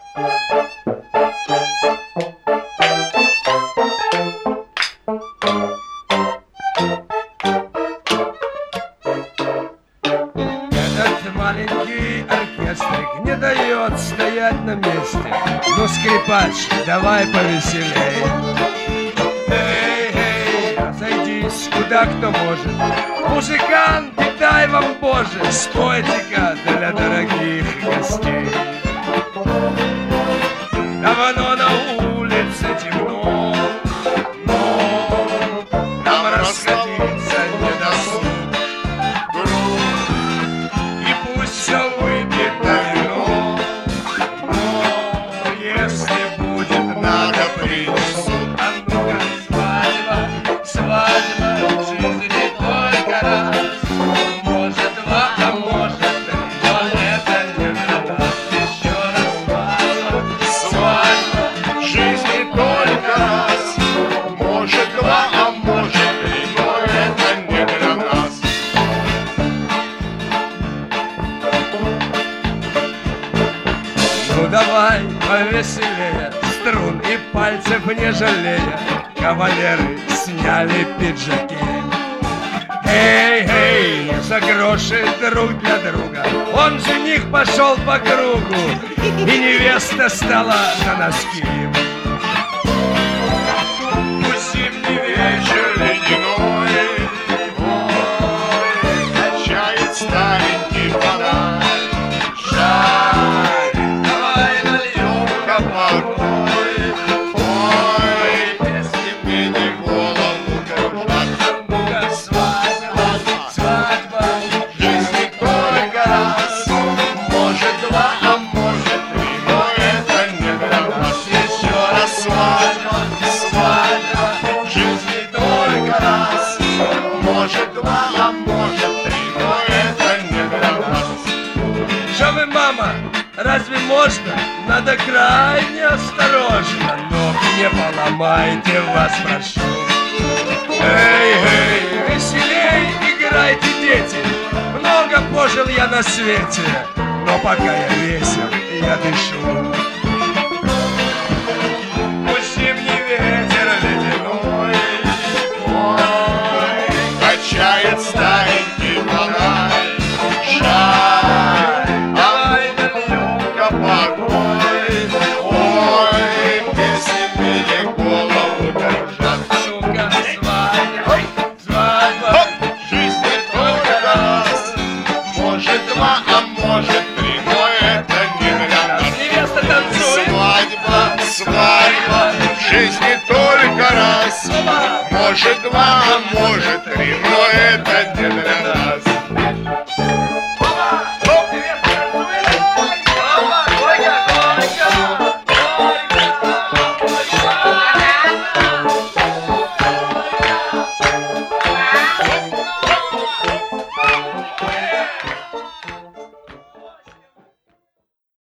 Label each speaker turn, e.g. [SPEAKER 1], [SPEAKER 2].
[SPEAKER 1] Этот маленький оркестрик не дает стоять на месте. Ну, скрипач, давай повеселей. Эй, эй, разойдись, куда кто может. Музыканты, дай вам, Боже, спойте-ка для дорогих гостей. Давно на улице темно, но нам расходиться не досуг. И пусть все выпьет на вино, но если будет надо, принесут. А ну-ка, свадьба, свадьба, в жизни только раз. Может два, а может три, но это не для нас. Еще раз свадьба,
[SPEAKER 2] В жизни только раз. Может два, а может три, но это не для нас.
[SPEAKER 1] ну давай повеселее, струн и пальцев не жалея. Кавалеры сняли пиджаки. Эй, эй, не за гроши друг для друга. Он жених пошел по кругу, и невеста стала на носки.
[SPEAKER 2] Пусть зимний вечер ледяной, ой, качает старенький фонарь. Жаль, давай нальем-ка порой, ой, если мне не голову кружат.
[SPEAKER 1] Ну-ка, свадьба, свадьба.
[SPEAKER 2] В жизни только раз. Может два, а может три, но это не для нас. Еще раз свадьба, свадьба. В жизни только раз. Может два, а может три, но это не для нас.
[SPEAKER 1] Что вы, мама, разве можно? Надо крайне осторожно. Ног не поломайте, вас прошу. Эй, эй, веселей играйте, дети. Много пожил я на свете, но пока я весел, я дышу. Пусть зимний ветер ледяной,
[SPEAKER 2] Ой, качает старенький фонарь. Жаль, давай нальем-ка покой. Ой, если мне голову кружат.
[SPEAKER 1] ну-ка, свадьба, свадьба.
[SPEAKER 2] В жизни только раз. Может два, а может три, но это не для нас.
[SPEAKER 1] Невеста танцует.
[SPEAKER 2] Свадьба, свадьба. В жизни только раз. Может два, а может три, но это